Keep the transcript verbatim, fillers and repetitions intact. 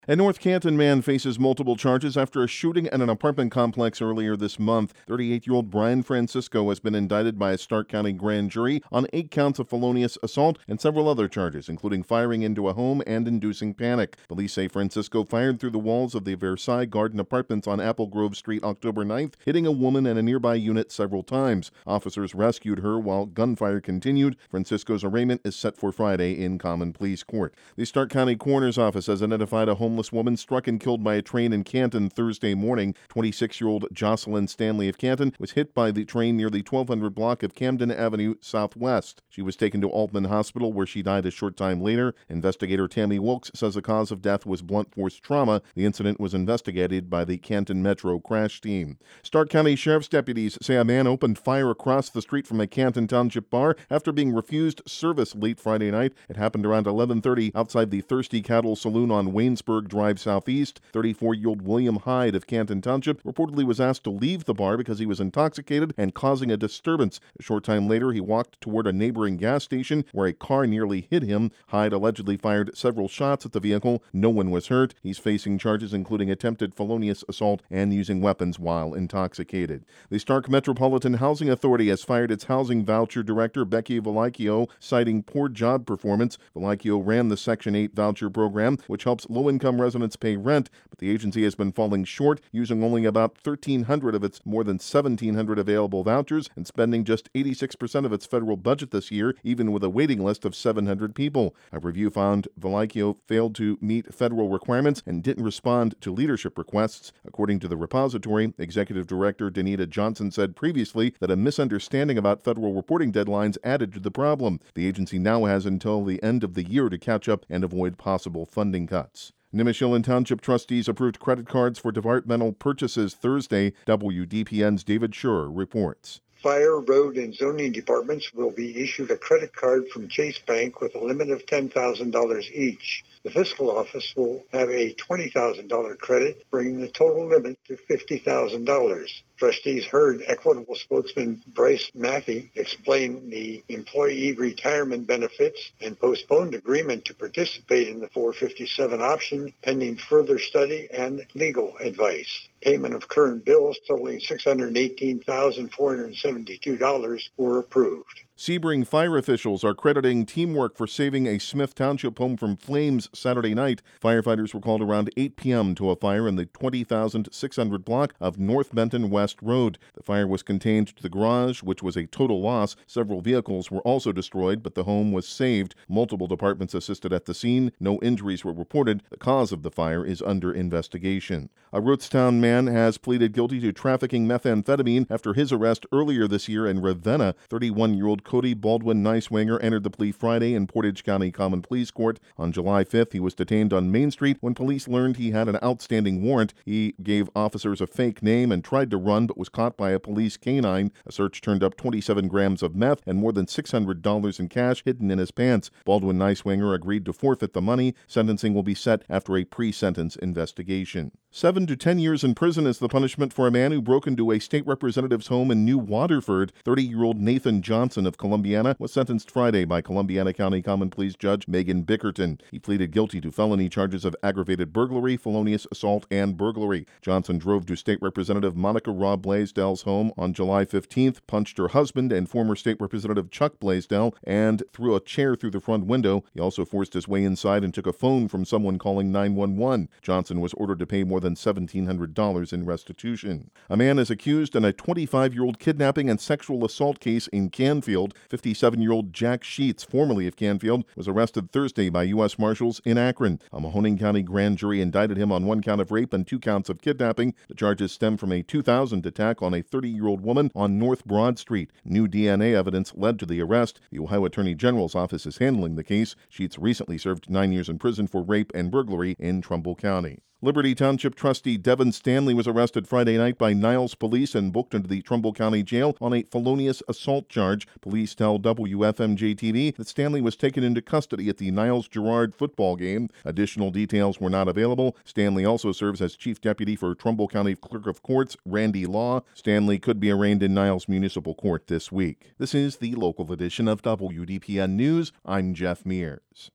A North Canton man faces multiple charges after a shooting at an apartment complex earlier this month. thirty-eight-year-old Brian Francisco has been indicted by a Stark County grand jury on eight counts of felonious assault and several other charges, including firing into a home and inducing panic. Police say Francisco fired through the walls of the Versailles Garden Apartments on Apple Grove Street October ninth, hitting a woman and a nearby unit several times. Officers rescued her while gunfire continued. Francisco's arraignment is set for Friday in Common Pleas Court. The Stark County Coroner's Office has identified a homeless woman struck and killed by a train in Canton Thursday morning. twenty-six-year-old Jocelyn Stanley of Canton was hit by the train near the twelve hundred block of Camden Avenue Southwest. She was taken to Altman Hospital, where she died a short time later. Investigator Tammy Wilkes says the cause of death was blunt force trauma. The incident was investigated by the Canton Metro crash team. Stark County Sheriff's deputies say a man opened fire across the street from a Canton Township bar after being refused service late Friday night. It happened around eleven thirty outside the Thirsty Cattle Saloon on Waynesburg Drive Southeast. thirty-four-year-old William Hyde of Canton Township reportedly was asked to leave the bar because he was intoxicated and causing a disturbance. A short time later, he walked toward a neighboring gas station where a car nearly hit him. Hyde allegedly fired several shots at the vehicle. No one was hurt. He's facing charges including attempted felonious assault and using weapons while intoxicated. The Stark Metropolitan Housing Authority has fired its housing voucher director, Becky Valacchio, citing poor job performance. Valacchio ran the Section eight voucher program, which helps low-income residents pay rent, but the agency has been falling short, using only about thirteen hundred of its more than seventeen hundred available vouchers and spending just eighty-six percent of its federal budget this year, even with a waiting list of seven hundred people. A review found Valacchio failed to meet federal requirements and didn't respond to leadership requests. According to the repository, Executive Director Danita Johnson said previously that a misunderstanding about federal reporting deadlines added to the problem. The agency now has until the end of the year to catch up and avoid possible funding cuts. Nimishillen Township trustees approved credit cards for departmental purchases Thursday. W D P N's David Schur reports. Fire, road, and zoning departments will be issued a credit card from Chase Bank with a limit of ten thousand dollars each. The fiscal office will have a twenty thousand dollars credit, bringing the total limit to fifty thousand dollars. Trustees heard Equitable spokesman Bryce Maffey explain the employee retirement benefits and postponed agreement to participate in the four fifty-seven option pending further study and legal advice. Payment of current bills totaling six hundred eighteen thousand four hundred seventy-two dollars were approved. Sebring fire officials are crediting teamwork for saving a Smith Township home from flames Saturday night. Firefighters were called around eight p.m. to a fire in the twenty thousand six hundred block of North Benton West Road. The fire was contained to the garage, which was a total loss. Several vehicles were also destroyed, but the home was saved. Multiple departments assisted at the scene. No injuries were reported. The cause of the fire is under investigation. A Rootstown man has pleaded guilty to trafficking methamphetamine after his arrest earlier this year in Ravenna. thirty-one-year-old Cody Baldwin Neiswanger entered the plea Friday in Portage County Common Pleas Court. On July fifth, he was detained on Main Street when police learned he had an outstanding warrant. He gave officers a fake name and tried to run but was caught by a police canine. A search turned up twenty-seven grams of meth and more than six hundred dollars in cash hidden in his pants. Baldwin Neiswanger agreed to forfeit the money. Sentencing will be set after a pre-sentence investigation. Seven to ten years in prison is the punishment for a man who broke into a state representative's home in New Waterford. thirty-year-old Nathan Johnson of Columbiana was sentenced Friday by Columbiana County Common Pleas Judge Megan Bickerton. He pleaded guilty to felony charges of aggravated burglary, felonious assault, and burglary. Johnson drove to State Representative Monica Robb Blaisdell's home on July fifteenth, punched her husband and former State Representative Chuck Blaisdell, and threw a chair through the front window. He also forced his way inside and took a phone from someone calling nine one one. Johnson was ordered to pay more than seventeen hundred dollars in restitution. A man is accused in a twenty-five-year-old kidnapping and sexual assault case in Canfield. fifty-seven-year-old Jack Sheets, formerly of Canfield, was arrested Thursday by U S Marshals in Akron. A Mahoning County grand jury indicted him on one count of rape and two counts of kidnapping. The charges stem from a two thousand attack on a thirty-year-old woman on North Broad Street. New D N A evidence led to the arrest. The Ohio Attorney General's office is handling the case. Sheets recently served nine years in prison for rape and burglary in Trumbull County. Liberty Township trustee Devin Stanley was arrested Friday night by Niles police and booked into the Trumbull County Jail on a felonious assault charge. Police tell W F M J T V that Stanley was taken into custody at the Niles-Girard football game. Additional details were not available. Stanley also serves as chief deputy for Trumbull County Clerk of Courts Randy Law. Stanley could be arraigned in Niles Municipal Court this week. This is the local edition of W D P N News. I'm Jeff Mears.